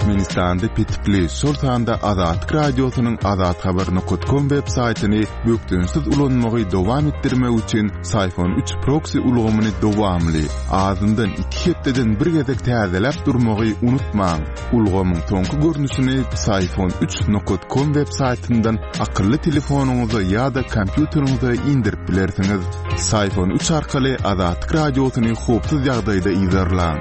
Türkmenistan'da pitipli Sultan'da Azatlyk Radiosynyň azathaber.com web saytyny bökdünsiz ulanmagy dowam etdirmek üçin Sayfon 3 proxy ulgamyny dowamly azyndan 2 hepdeden bir gezek täzelep durmagy unutmaň. Ulgamyň soňky görnüşini sayfon3.com web saytyndan akylly telefonuňyza ýa-da kompýuteriňize indirip bilersiňiz. Sayfon 3 arkaly Azatlyk Radiosyny hopsuz ýagdaýda izlerläň.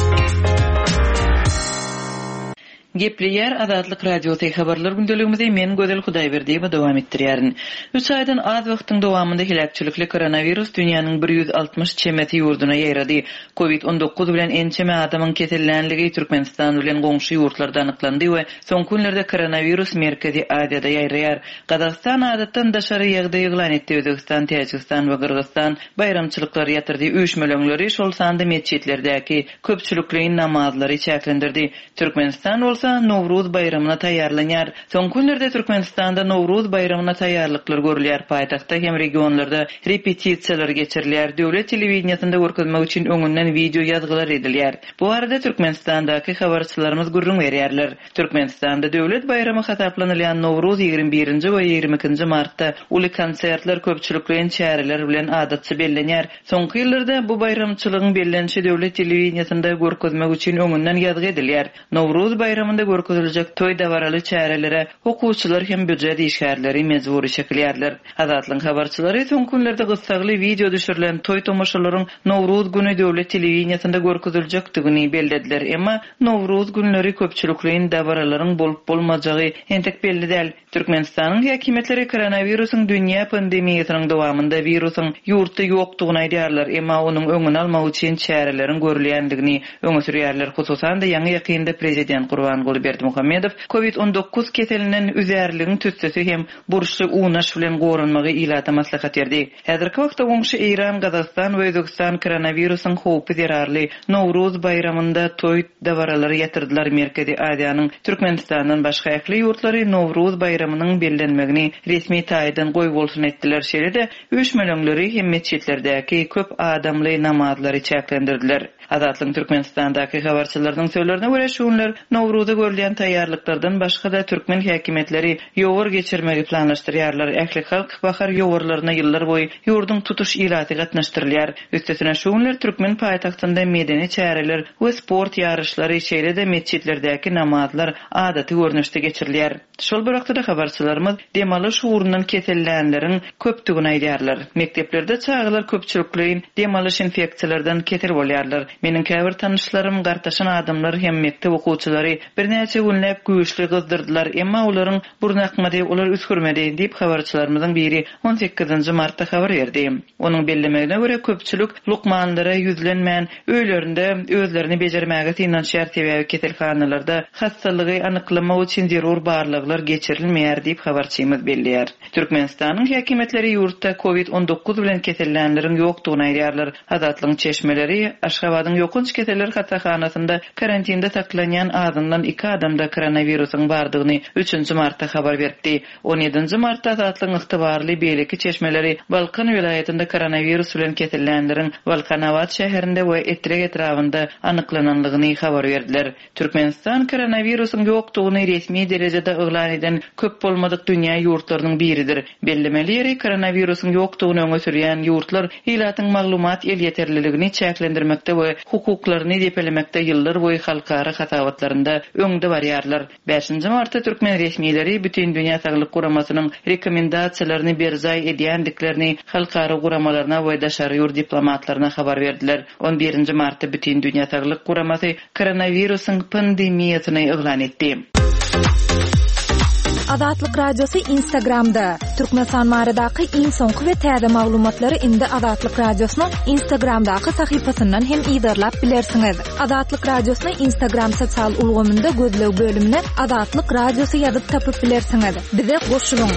Gepleyer Azatlyk Radiosyny habarlar gündeligimizde men Gözel Hudaýberdiýew dowam etdirýärin. 3 aýdan az wagtyň dowamynda hilakçylykly koronavirus dünýäniň 160 çemeti ýurduna ýaýrady. Covid-19 bilen ençeme adamyň kesellenligi Türkmenistan bilen goňşy ýurtlarda anyklandy we soňky günlerde koronavirus merkezi Aziýada ýaýraýar. Gazakystan adatdan daşary ýagdaý ýylan etdi. Özbekistan, Täjikistan we Kyrgyzstan bayramçylyklary ýatyrdy. Üýşmelenleri şol sanda mesçitlerdäki köpçülikliň namazlary çäklendirdi. Türkmenistan Nowruz bayramyna taýýarlanýar. Soňky günlerde Türkmenistanda Nowruz bayramyna taýýarlyklar görülýär. Paýtagtda hem regionlarda repetisiýalar geçirilýär. Döwlet telewizionynda görkezmek üçin öňünden video ýazgylar edilýär. Bu arada Türkmenistandaky habarçylarymyz gurrun berýärler. Türkmenistanda döwlet bayramy hataplanylýan Nowruz 21-nji we 22-nji martda uly konsertler köpçülikliň çäreler bilen adatçy bellenýär. Soňky ýyllarda bu bayramçylygyň bellenşi döwlet telewizionynda görkezmek üçin öňünden ýazgy edilýär. Nowruz bayramynda görkeziljek toý dawaraly çärelere okuwçylar hem büdjet işgärleri mezburi şekillerler. Azatlyk habarçylary soňky günlerde gysgaly video düşürilen toý tomaşalaryň Nowruz güni döwlet telewizionynda görkeziljekdigini bellediler. Emma Nowruz günleri köpçülikliň dawaralaryň bolup bolmajagy entek belli däl. Türkmenistanyň häkimetleri koronawirusyň dünýä pandemiýasynyň dowamynda wirusyň ýurtda ýokdugyny aýdýarlar. Emma onuň öňüni almak üçin çärelerin görülýändigini öňe sürýärler. Hususan da ýangy ýakynda prezident Gurbanguly Berdimuhammedow Covid-19 keseliniň üzerligiň tütsesi hem buruşly unaş bilen gorunmagy ilata maslahat berdi. Häzirki wagtda goňşy Iran, Gazakystan we Özbekistan koronawirusyň howpy zerarly Nowruz bayramynda toý dawaralary ýatyrdylar. Merkezi Aziýanyň Türkmenistandan başga ýakly ýurtlary Nowruz bayramynyň bellenmegini resmi taýdan goý bolsun etdiler. Şeýle-de üýşmelenleri hem mesçitlerdäki köp adamly namazlary çäklendirdiler. Azatlyk Türkmenistandaky habarçylaryň söýlerine görä şu günler Nowruzda görülýän taýýarlyklardan başga da türkmen häkimetleri ýowar geçirmegi planlaşdyrýarlar. Ähli halk bahar ýowarlaryna ýyllar boýy ýurdun tutuş ilaty gatnaşdyrylýar. Üstesine şu günler türkmen paýtagtynda medeni çäreler we sport ýarışlary şeýle-de mesçitlerdäki namazlar adaty görnüşde geçirilýär. Şol bir wagtda habarçylarymyz demalyş urundan kesellänleriň köpdigini aýdýarlar. Mekteplerde çağlar köpçülikliň demalyş infeksiýalardan keter bolýarlar. Meniň käbir tanışlarym, gartaşan adamlar hem mektep okuwçylary bir näçe günläp güýçli gyzdyrdylar. Emma olaryň burnakmady, olar üskürmedi diýip habarçylarymyzyň biri 18-nji martda habar berdi. Onuň bellemegine görä köpçülik lukmanlara ýüzlenmän öýlerinde özlerini bejermäge tinançyar sebäbi keselhanalarda hastalygy anyklamak üçin zerur barlyklar geçirilmeýär diýip habarçymyz belliýär. Türkmenistanyň häkimetleri ýurtda Covid-19 bilen kesellänleriň ýokdugyny aýdýarlar. Azatlyk çeşmeleri Aşgabatyň ýokunç keseller hatahanasynda karantinda saklanýan azyndan 2 adamda koronawirusyň bardygyny 3-nji martda habar berdi. 17-nji martda Azatlyk ygtybarly beýleki çeşmeleri Balkan vilayetinde koronawirus bilen kesellänleriň Balkanawat şäherinde we Etrek etrafynda anyklananlygyny habar berdiler. Türkmenistan koronawirusyň ýokdugyny resmi derejede ýylan eden köp bolmadyk dünýä ýurtlarynyň biridir. Bellemeleri koronawirusyň ýokdugyny öňe sürýän ýurtlar ilatyň maglumat el ýeterliligini çäklendirmekde we hukuklaryny depelemekde ýyllar boýy halkara hatawatlarynda öňde barýarlar. 5-nji martda türkmen resmiýetleri bütün dünýä saglyk guramasynyň rekomendasiýalaryny berjay edýändiklerini halkara guramalaryna we daşary ýurt diplomatlaryna habar berdiler. 11-nji martda bütün dünýä saglyk guramasy koronawirusyň pandemiýasyny ýylan etdi. Azatlyk Radiosu Instagramda. Türkmenistan maradaky iň soňky we täze maglumatlary indi Azatlyk Radiosynyň Instagramdaky sahypasyndan hem ýazarlap bilersiňiz. Azatlyk Radiosynyň Instagram sosial ulgamynda gözlew bölümine Azatlyk Radiosu ýazyp tapyp bilersiňiz. Bize goşulyň.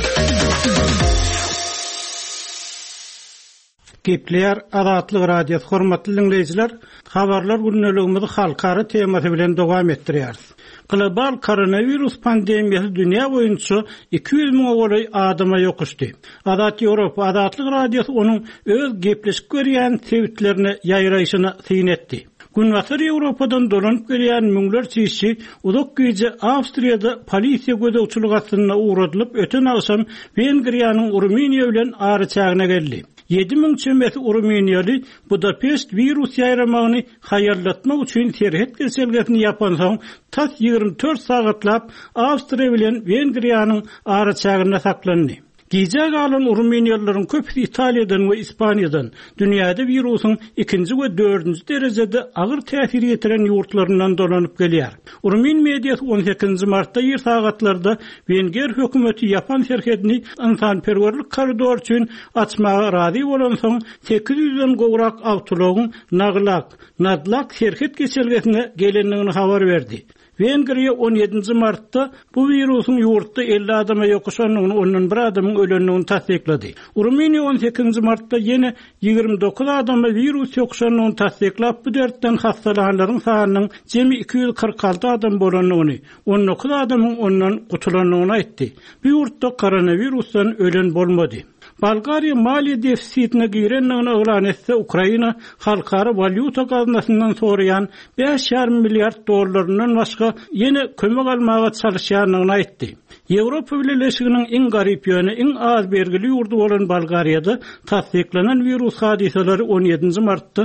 Gepleyer Azatlyk Radiosu hormatly dinleýijiler, habarlar günneligimizi halkara temasy bilen dowam etdirýäris. Global koronavirus pandemiýasy dünýä boýunça 200 000 goly adama ýokuşdy. Azat Ýewropa Azatlyk Radiosu onuň öz gepleşip görýän sebitlerini ýaýraýyşyny synetdi. Günwatary Ýewropadan dolanyp gelýän müňler çyşy uzak güýje Awstriýada polisiýa gözegçilik astyna uğradylyp öten akşam Wengriýanyň Ruminiýa bilen araçagyna geldi. 7000 çemeti Ruminiýaly Budapest virus ýaýramagyny haýarlatmak üçin terhet geçelgetini ýapan soň tas 24 sagatlap Awstriýa bilen Wengriýanyň araçagyna saklandy. Gizag alan Ruminiýalylaryň köpü Italiýadan we Ispaniýadan dünýäde wirusyň 2-nji we 4-nji derejede agyr täsir ýetiren ýurtlaryndan dolanyp gelýär. Rumin mediýasy 18-nji martda ýer sagatlarda Wenger hökümeti ýapan serhedini insanperwerlik koridor üçin açmaga razy bolan soň 800-den gowrak awtologyň Nadlak serhed geçelgetine gelenligini habar berdi. Wengriýa 17-nji martda bu wirusyň ýurtda 50 adama ýokuşanyny, ondan bir adamyň ölenligini tasdiklady. Ruminiýa 18-nji martda ýene 29 adama virus ýokuşanyny tasdiklap, bu dertten hastalananlaryň sanynyň jemi 246 adam bolanyny, 19 adamyň ondan gutulanyny aýtdy. Bu ýurtda koronavirusdan ölen bolmady. Bulgariya maliýe defisitine girenligini elan etse, Ukraina halkara valyuta gaznasyndan sorayan 5,5 milliard dollaryndan başga ýene kömek almaga çalışýanyny aýtdy. Ýewropa Birleşiginiň iň garyp ýöne, iň az bergili ýurdu bolan Bulgariýada tasdiklanan virus hadiseleri 17-nji martda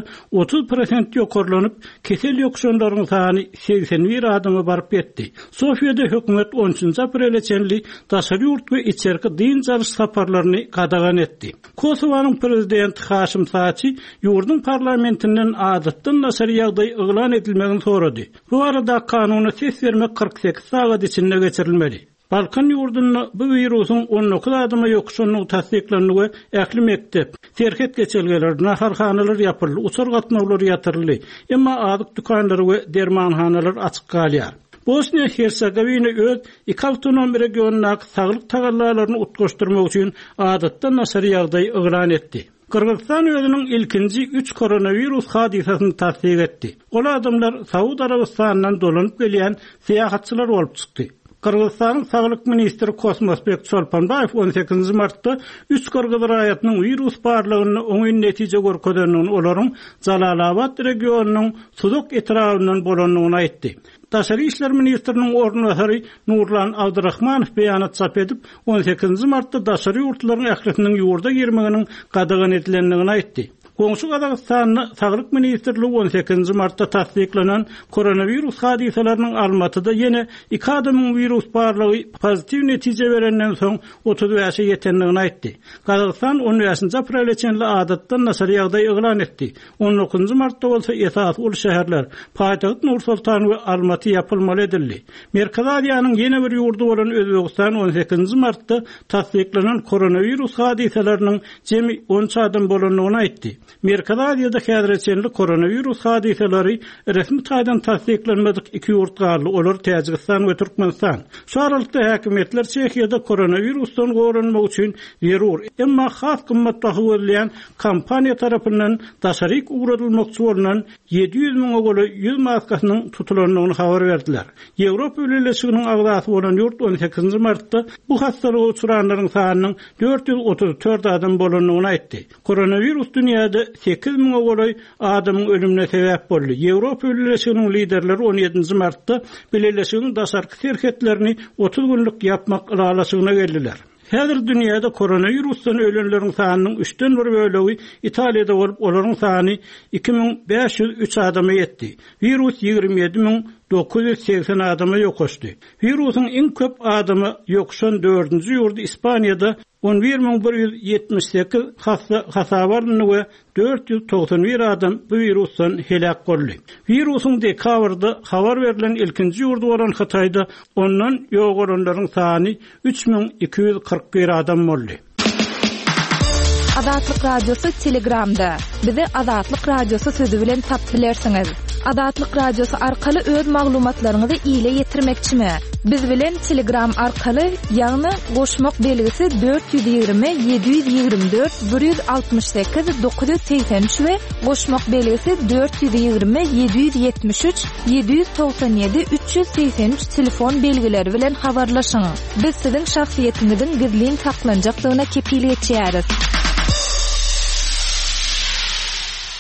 30% ýokarlanyp, kesel ýokuşanlaryň sany 81 adama baryp ýetdi. Sofiýada hökümet 13-nji aprel içenli daşary ýurt we içerki din jarys saparlaryny gadagan etdi. Kosowanyň prezidenti Haşim Taçy ýurdun parlamentinden adatdan daşary ýagdaý elan edilmegini sorady. Bu arada kanuny ses vermek 48 sagat içinde geçirilmeli. Balkan ýurdunda bu wirusyň 19 adama ýokuşanyny tasdiklanyny we ähli mektep, terhet geçelgeler, naharhanalar ýapyldy, uçur gatnawlar ýatyrly, emma adyk dükanlary we dermanhanalar açyk galýar. Bosniýa Hersegovina öz iki awtonom regionunaky saglyk tagallalaryny utgaşdyrmak üçin adatdan naşary ýagdaý elan etdi. Kırgızstan özünün ilkinci 3 koronavirus hadisasyny tasdik etdi. Ol adamlar Saud Arabistanyndan dolanyp gelýän seýahatçylar bolup çykdy. Kırgızstanyň Saglyk ministri Kosmosbek Çolpanbaew 18-nji martda 3 Kırgız raýatynyň virus barlygyny oňy netije görkezdenligini, olaryň Jalalabad regionunyň Suzuk etrafyndan bolanyny aýtdy. Daşary işler ministriniň ornunasary Nurlan Abdurrahmanow beýanat çap edip 18-nji martda daşary ýurtlaryň ählisiniň ýurda girmeginiň gadagan edilenligini aýtdy. Goňşy Gazagystanyň Saglyk ministrligi 18-nji martda tasdiklanan koronavirus hadiseleriniň Almatyda ýene 2 adamyň virus barlygy pozitiv netije berenden soň 30 ýaşa ýetenligini aýtdy. Gazagystan 10 aprel içenli adatdan naşary ýagdaý elan etdi. 19-njy martda bolsa esas ul şäherler Paýtagyt Nur-Sultan we Almaty ýapylmaly edildi. Merkez Aziýanyň ýene bir ýurdu bolan Özbegistan 18-nji martda tasdiklanan koronavirus hadiseleriniň jemi 10 adam bolanyny aýtdy. Merkez Aziýada häzirçenli koronavirus hadiseleri resmi taýdan tasdiklanmadyk 2 ýurt garly, olar Täjikistan we Türkmenistan. Şu aralykda häkimetler Çekiýada koronavirusdan gorunmak üçin zerur, emma has kymmatbaha berilýän kampaniýa tarapyndan daşaryk uğradylmakçy bolunan 700.000 goly ýüz maskasynyň tutulanyny habar berdiler. Ýewropa Birleşiginiň agdasy bolan ýurt 18-nji martda bu hastalyga uçuranlaryň sanynyň 434 adam bolanyny aýtdy. Koronavirus dünýäde 8.000 goly adamyň ölümine sebäp boldy. Ýewropa Birleşiginiň liderleri 17-nji martda Birleşigiň daşarky serhetlerini 30 günlük ýapmak ýalaşygyna geldiler. Häzir dünýäde koronavirusdan ölenleriň sanynyň 3-den 1 bölegi Italiýada bolup, olaryň sany 2503 adama ýetdi. Virus 27980 adama ýokuşdy. Virusyň iň köp adama ýokuşan 4-nji ýurdu Ispaniýada 11178 hasabarlyny we 491 adam bu virusdan helak boldy. Virusyň dekabrda habar berilen ilkinji ýurdu bolan Hataýda ondan ýogaranlaryň sany 3241 adam boldy. Adatlyk radiosu Telegramda. Bizi Adatlyk radiosu sözü bilen tap bilersiňiz. Adatlyk radiosu arkaly öz maglumatlaryňyzy ýyla ýetirmekçimi? Biz bilen Telegram arkaly ýagny goşmak belgisi 420 724 168 983 we goşmak belgisi 420 773 797 383 telefon belgileri bilen habarlaşyň. Biz siziň şahsiýetiňizin gizlin saklanjaklygyna kepillik etýäris.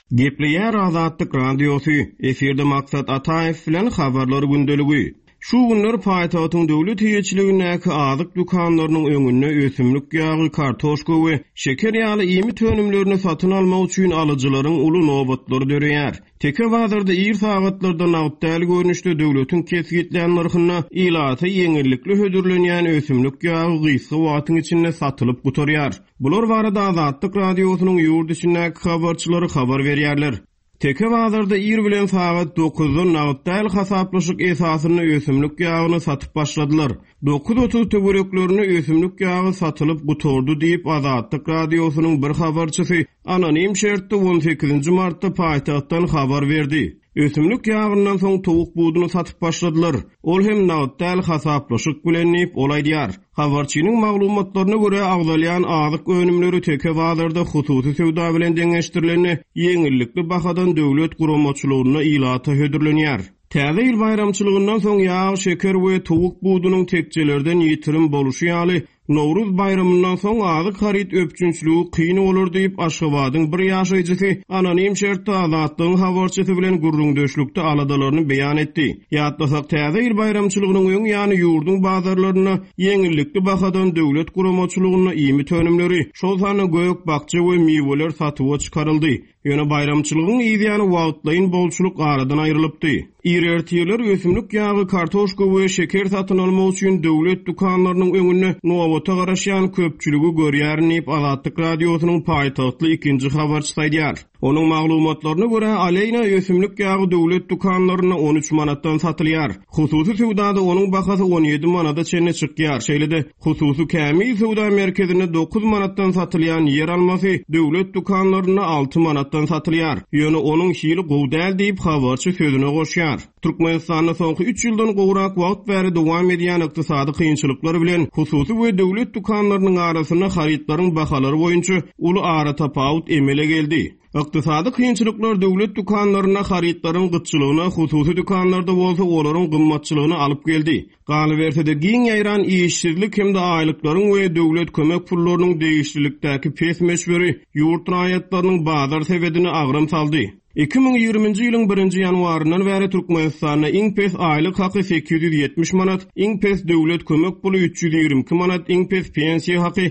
Gepleýär Azatlyk Radiosu, eferde Maksat Ataev bilen habarlar gündeligi. Şu günler paýtagtyň döwlet hiýetçiligindäki azyk dukanlarynyň öňünde ösümlik ýagy, kartoşka we şeker ýaly ýemi tönümlerini satyn almak üçin alyjylaryň uly nobatlary döreýär. Teke bazarda ýer sagatlarda nagtdäl görnüşde döwletiň kesgitlen narhyna ilaty ýeňillikli hödürlenýän ösümlik ýagy gysga wagtyň içinde satylyp gutarýar. Bular barada Azatlyk Radiosynyň ýurt içindäki habarçylary habar berýärler. Teke bazarda ýer bilen sagat 9-da nagtdäl hasaplaşyk esasyny ösümlik ýagyny satyp başladylar. 9:30 töwereklerini ösümlik ýagy satylyp gutordy diýip Azatlyk Radiosynyň bir habarçysy anonim şertde 18 martda paýtagtdan habar berdi. Ösümlik ýagyndan soň towuk buduny satyp başladylar. Ol hem nagtdäl hasaplaşyk bilen olaýdýar. Habarçynyň maglumatlaryna görä agdalýan azyk önümleri teke bazarda hususy sowda bilen deňeşdirileni ýeňillikli bahadan döwlet guramaçylygyna ilata hödürlenýär. Täze ýyl bayramçylygyndan soň ýağ, şeker we towuk budunyň tekçelerden ýitirim boluşy ýaly Nowruz bayramyndan soň azyk harit öpçünçligi kyn bolar diýip Aşgabatyň bir ýaşaýjysy anonim şertde Azatlyň habarçysy bilen gurrundeşlikde aladalaryny beýan etdi. Ýatlasak täze ýyl bayramçylygynyň öň ýany ýurdun bazarlaryna ýeňillikli bahadan döwlet guramaçylygyna ýemi tönümleri, şol sany göýük bakça we miweler satyp çykaryldy. Ýöne bayramçylygyň ýygyny wagtlaýyn bolçuluk aradan aýrylypdy. Ýerertiýler ösümlik ýagy, kartoşka we şeker satyn almak üçin döwlet dukanlarynyň öňüne nowata garaşýan köpçüligi görýärnip Azatlyk Radiosynyň paýtagtly ikinji habarçysy aýdýar. Onun maglumatlaryna görä aleyna ösümlik ýagy döwlet dukanlaryna 13 manatdan satylýar. Hususy sowdada onun bahasy 17 manata çenne çykýar. Şeýlede hususy kämi sowda merkezine 9 manatdan satylýan ýer almasy döwlet dukanlaryna 6 manatdan satylýar. Ýöne onun şiýli gowdäl diýip habarçy sözüne goşýar. Türkmenistanda soňky 3 ýyldan gowrak wagt bäri dowam edýän ykdysady kynçylyklar bilen hususy we döwlet dukanlarynyň arasyna haritlaryň bahalary boýunça uly ara tapawut emele geldi. Ykdysady kynçylyklar döwlet dukanlaryna haritlaryň gytçylygyna, hususy dukanlarda bolsa olaryň gymmatçylygyna alyp geldi. Galabersede giň ýaýran işsizlik hemde aýlyklaryň we döwlet kömek pullarynyň değişiklikdäki pes meşberi ýurt raýatlarynyň bazar sebedini agram saldy. 2020-nji ýylyň 1-nji ýanwaryndan bäri Türkmenistanda iň pes aýlyk haky 870 manat, iň pes döwlet kömek puly 322 manat, iň pes pensiýa haky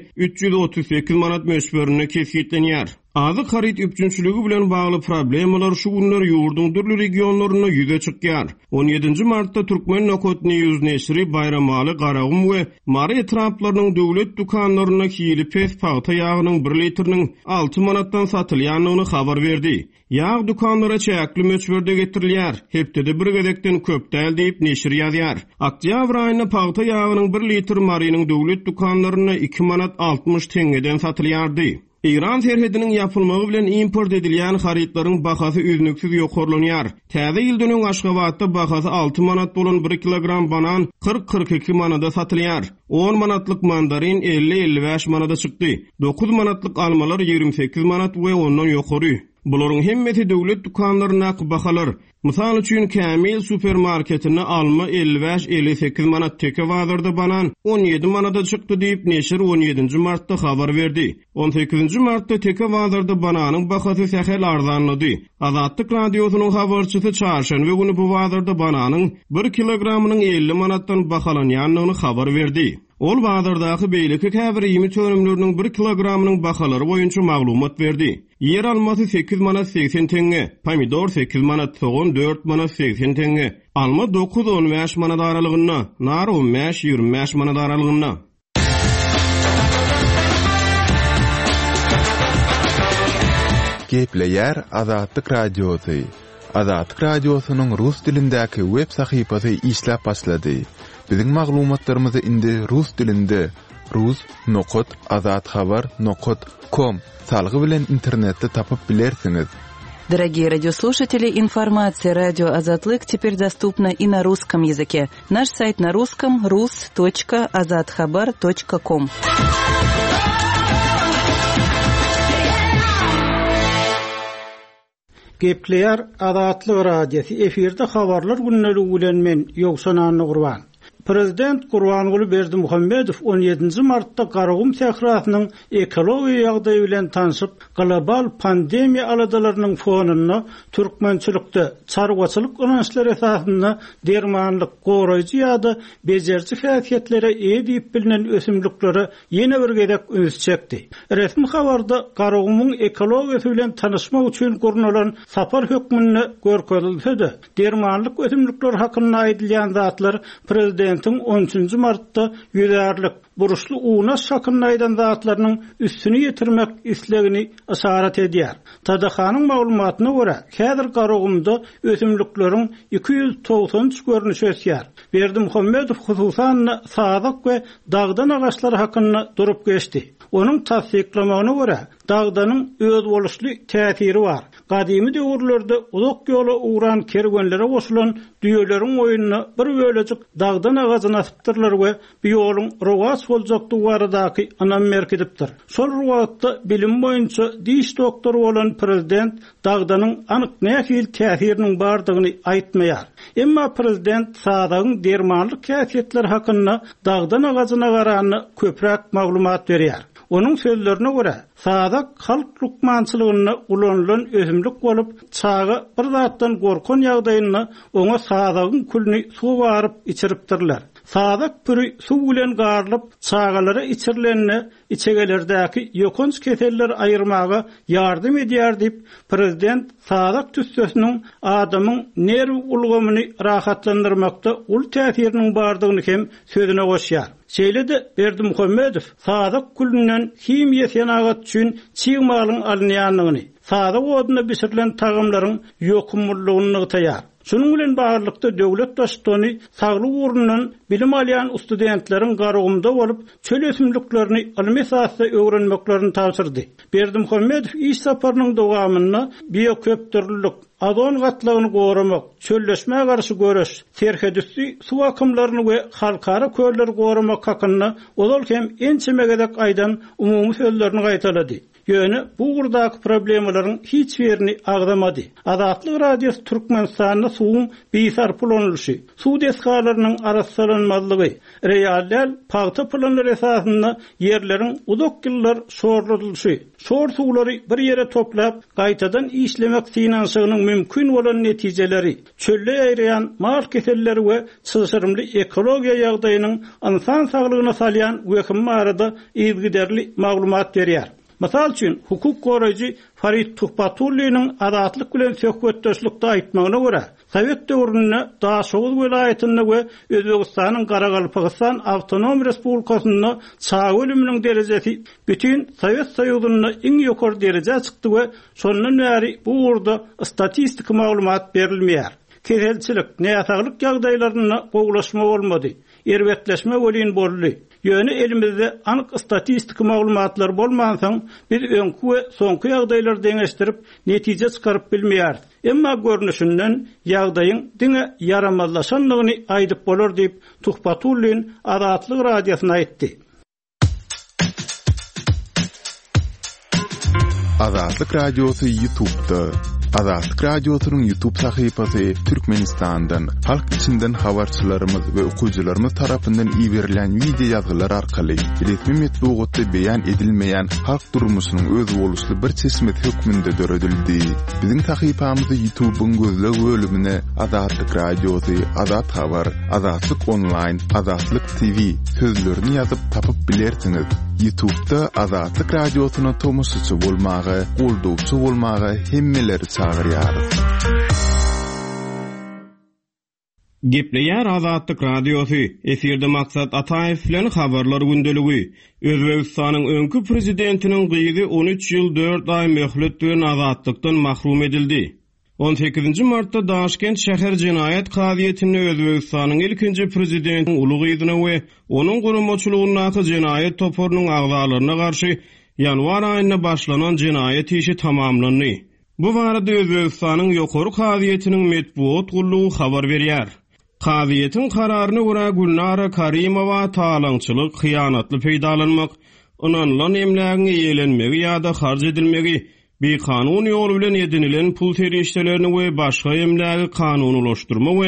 338 manat meşberine kesgitlenýär. Azyk harit öpçünçüligi bilen bagly problemalar şu günler ýurdun dürli regionlaryna ýüze çykýar. 17 martda Türkmen Nokot News neşri bayramaly Garagum we Mary etraplarynyň döwlet dukanlaryna kiýili pes paýta ýagynyň 1 litriniň 6 manatdan satylýanyny habar berdi. Ýag dukanlara çäkli möçberde getirilýär. Hepdede bir gedekden köpdäl diýip neşir ýazýar. Oktyabr aýyna paýta ýagynyň 1 litr marynyň döwlet dukanlaryna 2 manat 60 teňeden satylýardy. İran serhedinin yapılmagy bilen import edilýän haritlaryň bahasy üznüksiz ýokarlanýar. Täze ýyldan öň Aşgabatda bahasy 6 manat bolan 1 kilogram banan 40-42 manada satylýar. 10 manatlyk mandarin 50-55 manada çykdy. 9 manatlyk almalar 28 manat we ondan ýokary. Bularyň hemmeti döwlet dukanlaryna bahalar. Mysal üçin Kämil supermarketine alma 55-58 manat, teke bazarda banan 17 manada çykdy diýip neşir 17 martda habar berdi. 18 martda teke bazarda bananyň bahasy sähel arzanlady. Azatlyk Radiosynyň habarçysy çarşanba güni bu bazarda bananyň 1 kilogramynyň 50 manatdan bahalanýanyny habar berdi. Ol bazardaky beýleki käbir ýemi tönümleriniň 1 kilogramynyň bahalary boýunça maglumat berdi. Yer almasy 8 manat 80 teňe, pomidor 8 manat, soğan 4 manat 80 teňe, alma 9-15 manat aralygynda, nar 15-25 manat aralygynda. Gepleýär Azatlyk Radiosy. Azatlyk Radiosynyň rus dilindäki web sahypasy işläp başlady. Biziň maglumatlarymyzy indi rus dilinde rus.azatxabar.com salgy bilen internetde tapyp bilersiňiz. Дорогие радиослушатели, информация «Радио Азатлык» теперь доступна и на русском языке. Наш сайт на русском rus.azatxabar.com. Gepleýär Azatlyk Radiosu efirde habarlar günnäli bilen men Ýogsan Anny Gurban. Prezident Gurbanuly Berdimuhammedow 17 martda Garagum tehratynyň ekologiýa ýagdaýy bilen tanyşyp, global pandemiýa aladalarynyň fonuna türkmençilikde çarwaçylyk ýönüşleri esasynda dermanlyk, goraýjy ýa-da bejerçi fäaliýetlere edip bilinen ösümliklere ýene bir gedek öňüz çekdi. Resmi habarda Garagumyň ekologiýasy bilen tanyşmak üçin gurnulan sapar hökmüne görkezildi. Dermanlyk ösümlikler hakynda aýdylýan zatlar Prezidentin 13 martda ýüzärlik buruşlu uğuna şakınlaydan zatlarının üstünü yetirmek islegini asarat edýär. Tadahanyň maglumatyna görä, häzir Garagumda ösümliklerin 293 görnüşi ösýär. Berdimuhammedow hususan sadak we dagdan agaçlary hakynda durup geçdi. Onun tasdiklamagyna görä, dagdanyň öz boluşly täsiri bar. Gadymy döwürlerde uzak ýola uğran kergenlere goşulan düýeleriň oýunyna bir bölecik dagdan agazyna asypdyrlar we bu ýoluň rogas boljakdygy baradaky anam merkedipdir. Şol rowatda bilim boýunça diş doktoru bolan prezident dagdanyň anyk nähil täsiriniň bardygyny aýtmaýar. Emma prezident sadagyň dermanlyk käsiýetleri hakynda dagdan agazyna garany köpräk maglumat berýär. Onun sözlerine göre sadak halk lukmançylygyna ulanylan ösümlik bolup çağı bir zatdan gorkun ýagdaýyna oňa sadagyň külni suw baryp içiripdirler. Sadak püri suw bilen garlyp çağalara içirilenne içegelerdäki ýokunç keseller aýyrmaga ýardym edýär diýip prezident sadak tüssesiniň adamyň nerw ulgamyny rahatlandyrmakda ul täsiriniň bardygyny hem sözüne goşýar. Şeýle-de Berdimuhammedow sadak külünden kim ýesenagat üçin çyýmalyň alynýanlygyny, sadak oduny bisirilen tagamlaryň ýokumlygyny taýar. Şunun bilen bagarlykda döwlet başçyny saglyk urundan bilim alýan studentleriň Garagumda bolup çöl ösümliklerini ilmi esasda öwrenmeklerini tapşyrdy. Berdimuhammedow iş saparynyň dowamyna bioköptürlük, azon gatlagyny goramak, çölleşmäge garşy göreş, terhedüsli suw akymlaryny we halkara kölleri goramak hakynda olal hem ençemegedek aýdan umumy sözlerini gaýtalady. Ýöne bu gurdaky problemlaryň hiç birini agdamady. Azatlyk radiosu Türkmenistanyň suwun beýsar planlanyşy, suw deskalarynyň arassalanmalygy, real paýta planlary esasynda ýerleriň uzak ýyllar şorlatylşy, şor suwlary bir ýere toplap gaýtadan işlemek synanşygynyň mümkin bolan netijeleri, çölle ýaýrayan mal keselleri we çyşyrymly ekologiýa ýagdaýynyň insan saglygyna salýan wekym barada ýygyderli maglumat berýär. Masal üçin hukuk goraýjy Farid Tuhpatullynyň adatlyk bilen söhbetdeşlikde aýtmagyna görä, Sowet döwründe Daşoğuz welaýatyny we Özbegistanyň Garagalpakystan Awtonom Respublikasyny çağ ölüminiň derejesi bütün Sowet Soýuzyna iň ýokary dereje çykdy we şondan bäri bu urda statistik maglumat berilmeýär. Keselçilik, näsaglyk ýagdaýlaryna gowlaşma bolmady, erbetleşme welin boldy. Ýöne elimizde anyk statistik maglumatlar bolmansaň biz öňkü we soňky ýagdaýlary deňeşdirip netije çykaryp bilmeýär. Emma görnüşinden ýagdaýyň diňe yaramazlaşanlygyny aýdyp bolar diýip Tuhpatullyn Azatlyk radiosyna aýtdy. Azatlyk radiosu YouTube'da. Azatlyk radiosynyň YouTube sahypasy Türkmenistandan, halk içinden habarçylarymyz we okuwçylarymyz tarapyndan iýerilen video ýazgylar arkaly resmi metbuatda beýan edilmeýän halk durmuşynyň öz boluşly bir çeşmet hökmünde döredildi. Biziň sahypamyzy YouTube'un gözleg bölümine Azatlyk radiosu, Azat habar, Azatlyk online, Azatlyk TV sözlerini ýazyp tapyp bilersiňiz. YouTube'da Azatlyk radiosyna tomoşçy bolmagy, goldowçy bolmagy hemmeleri çağırýar. Gepleýär Azatlyk radiosu. Eferde maksat Ataýew bilen habarlar gündeligi. Özbegistanyň öňkü prezidentiniň gyzy 13 ýyl 4 aý möhlet bilen azatlykdan mahrum edildi. 18 martda Daşkent şäher jinayet kaziýetini Özbegistanyň ilkinji prezidentiniň uly gyzyna we onuň guramaçylygyna jinayet toporunyň agzalaryna garşy ýanwar aýyna başlanan jinayet işi tamamlandy. Bu barada Özbegistanyň ýokary kaziýetiniň metbuat gullugy habar berýär. Kaziýetiň kararyna görä Gülnara Karimowa talaňçylyk, hyýanatly peýdalanmak, onanlan emlägiňe ýelenmegi ýa-da harj edilmegi, bir kanun ýolu bilen edinilen pul terişlerini we başga emlägi kanunulaşdyrma we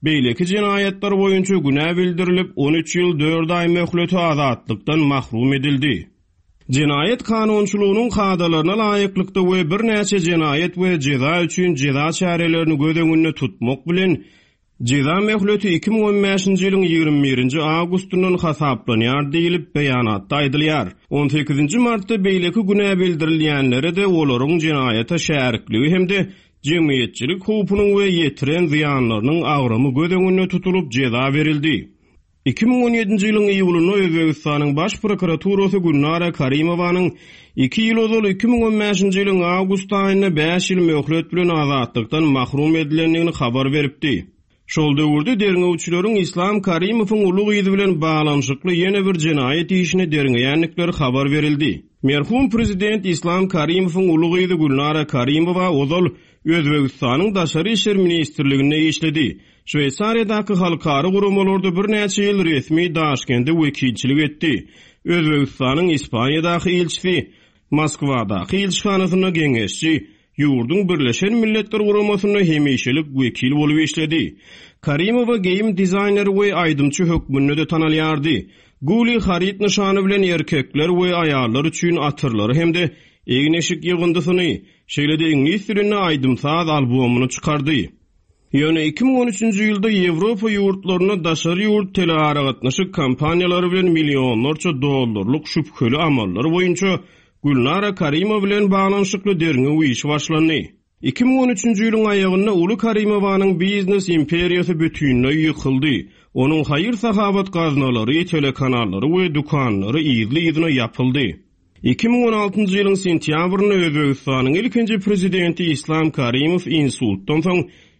Beýleki jinayetler boýunça günä bildirilip 13 ýyl 4 ay möhleti azatlykdan mahrum edildi. Jinayet kanunçylygynyň kadalaryna laýyklykda we bir näçe jinayet we jeza üçin jeza çärelerini göz tutmak bilen jeza möhleti 2015-nji ýylyň 21-nji awgustundan hasaplanýar diýilip beýanatda aýdylýar. 18-nji martda beýleki günä bildirilýänlere de olaryň jinayeta şärikligi hemde jemgyýetçilik hukukynyň we ýetiren ziýanlarynyň agramy göz tutulup jeza berildi. 2017-nji ýylyň iýulunda Özbegistanyň baş prokuraturasy Gulnara Karimowanyň 2 ýyl ozal 2015-nji ýylyň awgust aýyna 5 ýyl möhlet bilen azatlykdan mahrum edilendigini habar beripdi. Şol döwürde derňewçileriň İslam Karimowyň ulug ýyzy bilen baglanyşykly ýene bir jinayet işini derňeýänlikleri habar berildi. Merhum prezident İslam Karimowyň ulug ýyzy Gulnara Karimowa ozal Özbegistanyň daşary işler ministrliginde işledi. Şweýsariýadaky halkary guramalarda bir näçe ýyl resmi Daşkentde wekilçilik etdi. Özbegistanyň Ispaniýadaky elçisi, Moskwadaky elçixanasyna geňeşçi, ýurdun Birleşen Milletler Guramasyna hemişelik wekil bolup işledi. Karimowa geyim dizayner we aýdymçy hökmünde de tanalýardy. Guli harit nişany bilen erkekler we aýallar üçin atyrlary hemde egneşik ýygyndysyny, şeýlede ingliz dilinde aýdymsaz albumuny çykardy. Ýöne 2013-nji ýylda Ýewropa ýurtlaryna daşary ýurt telearagatnaşyk kampaniýalary bilen millionlarça dollarlyk şüpheli amallar boýunça Gulnara Karimow bilen baglanyşykly derňew iş başlandy. 2013-nji ýylyň aýagynda Uly Karimowanyň biznes imperiýasy bütünlüği ýykyldy. Onuň haýyr sahabat gaznalary, telekanallary we dukanlary ýyzly ýapyldy. 2016-njy ýylyň sentýabrynda Özbegistanyň ilkinji prezidenti İslam Karimow insultdan soň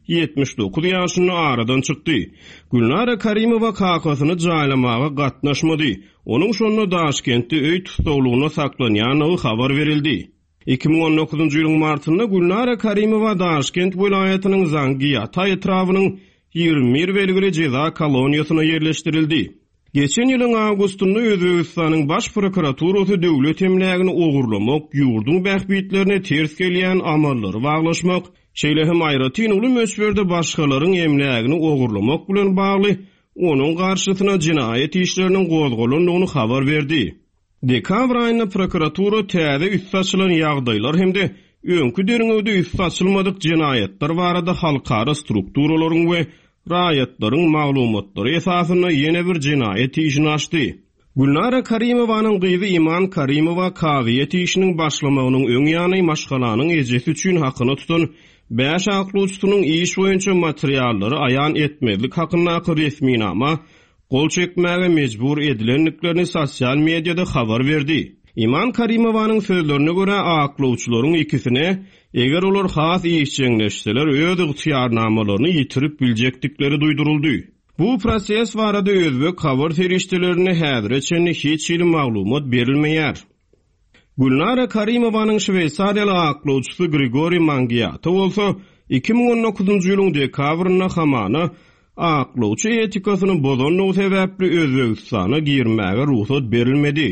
79 ýaşyny aradan çykdy. Gulnara Karimowa kakasyny jaýlamaga gatnaşmady. Onuň şonda Daşkentde öý tutulgyna saklanýany habar berildi. 2019-njy ýylyň martynda Gulnara Karimowa Daşkent vilayatynyň Zangiýata etrawynyň 21 belgili jeza koloniýasyna ýerleşdirildi. Geçen ýylyň awgustunda Özbegistanyň baş prokuraturasy döwlet emlegini ogurlamak, ýurdun bähbitlerine ters gelýän amallary baglaşmak, şeýle hem aýratyn uly mösberde başgalaryň emlegini ogurlamak bilen bagly onuň garşysyna jinayet işleriniň gozgolandygyny habar berdi. Dekabr aýynda prokuratura täze üst açylan ýagdaýlar hemde öňkü derňewde üst açylmadyk jinayetler barada halkara strukturalaryň we raýatlaryň maglumatlary esasyna ýene bir jinayet işini açdy. Gulnara Karimowanyň gyzy Iman Karimowa kawyet işiniň başlamagynyň öň ýany maşgalanyň ejesi üçin hakyny tutan 5 aklyçynyň iş boýunça materiallary aýan etmezlik hakyndaky resminama gol çekmäge mejbur edilenliklerini sosial mediada habar berdi. Iman Karimowanyň sözlerine görä aklyçylaryň ikisine eger olar has işçiňleşseler öz ýarnamalaryny ýitirip biljekdikleri duýduruldy. Bu proses barada özbek habar feriştelerine häzirçe hiç ýyl maglumat berilmeýär. Gulnara Karimowanyň Şweýsariýaly aklyçysy Grigori Mangiýata bolsa 2019-njy ýylyň dekabryna hamana aklyçy etikasyny bozanlygy sebäpli Özbegistana girmäge ruhsat berilmedi.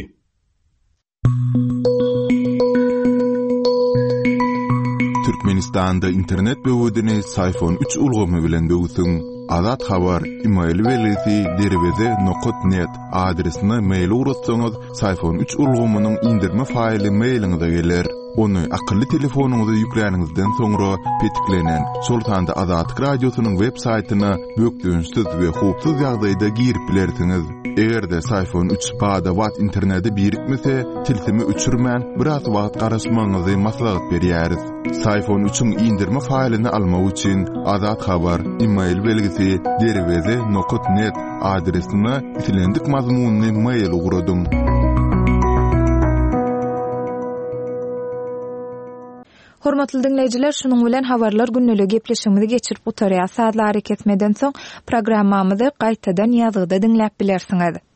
Türkmenistanda internet böwüdini Sayfon 3 ulgamy bilen böwüsüň. Azat habar email belgisi derweze.net adresine mail uratsaňyz Sayfon 3 ulgamynyň indirme faýly mailiňize geler. Onu akıllı telefonuňyza ýükleningizden soňra petiklenen Sultanda Azatlyk radiosynyň web saýtyna bökdüňsiz we hupsuz ýagdaýda girip bilersiňiz. Egerde Sayfon 3 bada wat interneti birikmese, tilsimi öçürmän biraz wagt garaşmaňyzy maslahat berýäris. Sayfon 3-üň indirme faýlyny almak üçin Azat habar email belgisi derweze.net adresine itilendik mazmunny mail uradym. Hormatly dinleýijiler, şunuň bilen habarlar günnälik gepleşigimizi geçirip utarýar. Saatlar hareket etmeden soň programmamyzy gaýtadan ýazgyda dinläp bilersiňiz.